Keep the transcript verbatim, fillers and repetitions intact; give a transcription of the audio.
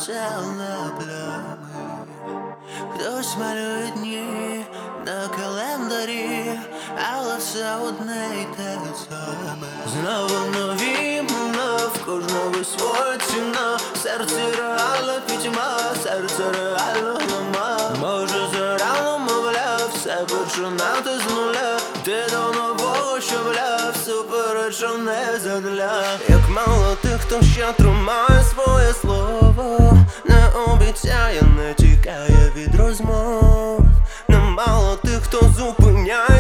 все на плями. Хтось малює дні на календарі, але все одне й те саме. Знову нові мов, кожного своя ціна. Серце реально пітьма, серце реально нема. Може зарано, мовляв, все починати з нуля. Ти до нового щабля, всупереч не задля. Як мало тих, хто ще тримає своє слово, не обіцяє, не тікає від розмов. Немало тих, хто зупиняє